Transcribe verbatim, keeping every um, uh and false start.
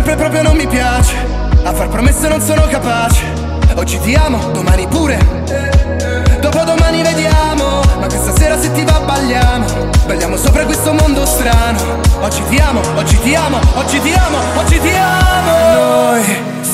sempre proprio non mi piace. A far promesse non sono capace. Oggi ti amo, domani pure, dopodomani vediamo. Ma questa sera se ti va balliamo, balliamo sopra questo mondo strano. Oggi ti amo, oggi ti amo, oggi ti amo, oggi ti amo.